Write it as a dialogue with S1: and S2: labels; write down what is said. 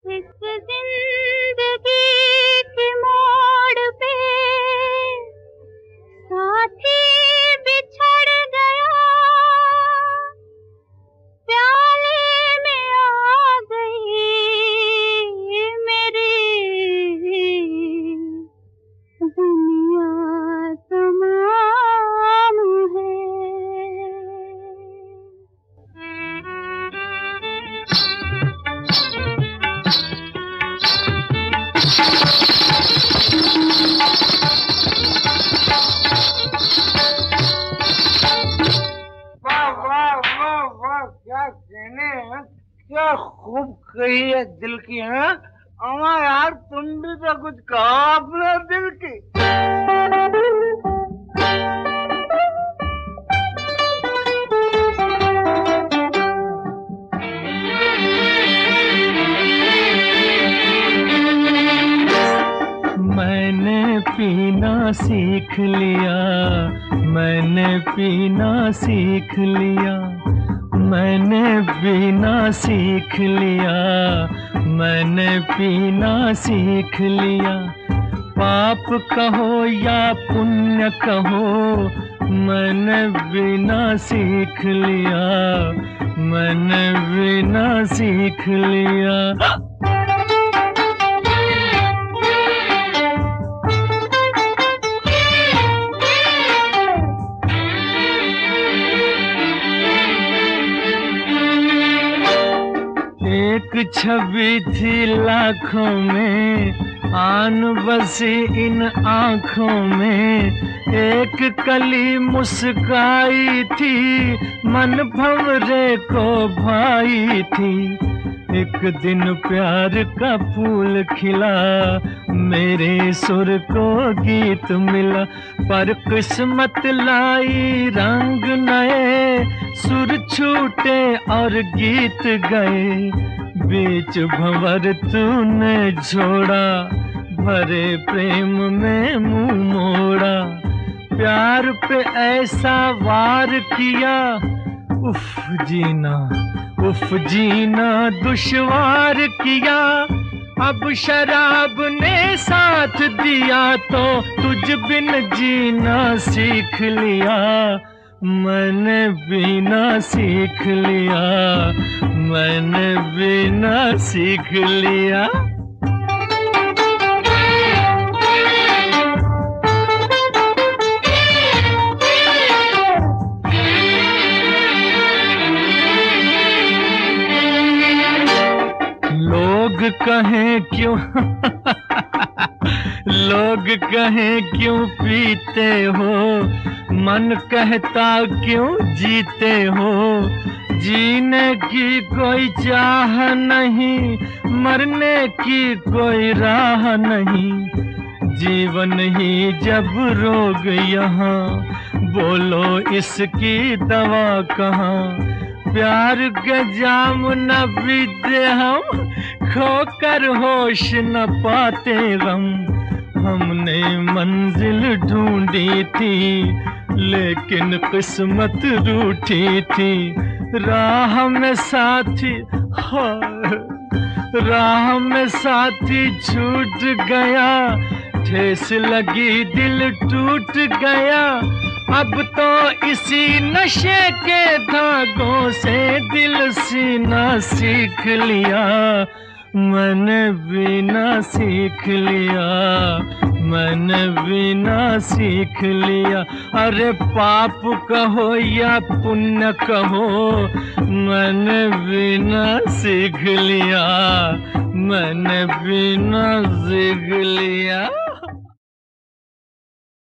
S1: इस जिंदगी के मोड़ पे साथी बिछड़ गया, प्याले में आ गई मेरी दुनिया तमाम है।
S2: क्या कहने हैं, क्या खूब कही है दिल की। है अमा यार, तुम भी तो कुछ कहो अपने दिल की।
S3: मैंने पीना सीख लिया, मैंने पीना सीख लिया, मैंने पीना सीख लिया, मैंने पीना सीख लिया। पाप कहो या पुण्य कहो, मैंने पीना सीख लिया, मैंने पीना सीख लिया। एक छवि थी लाखों में, आन बसी इन आँखों में, एक कली मुस्काई थी, मन भंवरे को भाई थी। एक दिन प्यार का फूल खिला, मेरे सुर को गीत मिला, पर किस्मत लाई रंग नए, सुर छूटे और गीत गए। बीच भंवर तूने छोड़ा, भरे प्रेम में मुंह मोड़ा, प्यार पे ऐसा वार किया, उफ जीना दुश्वार किया। अब शराब ने साथ दिया तो तुझ बिन जीना सीख लिया, मैंने पीना सीख लिया, मैंने पीना सीख लिया। लोग कहें क्यों लोग कहें क्यों पीते हो, मन कहता क्यों जीते हो। जीने की कोई चाह नहीं, मरने की कोई राह नहीं। जीवन ही जब रोग यहाँ, बोलो इसकी दवा कहाँ। प्यार के जाम न पीते हम, खोकर होश न पाते गम। हमने मंजिल ढूंढी थी, लेकिन किस्मत रूठी थी। राह में साथी राह में साथी छूट गया, ठेस लगी दिल टूट गया। अब तो इसी नशे के धागों से दिल सीना सीख लिया, मैंने पीना सीख लिया, मैंने पीना सीख लिया। अरे पाप कहो या पुण्य कहो, मैंने पीना सीख लिया, मैंने पीना सीख लिया।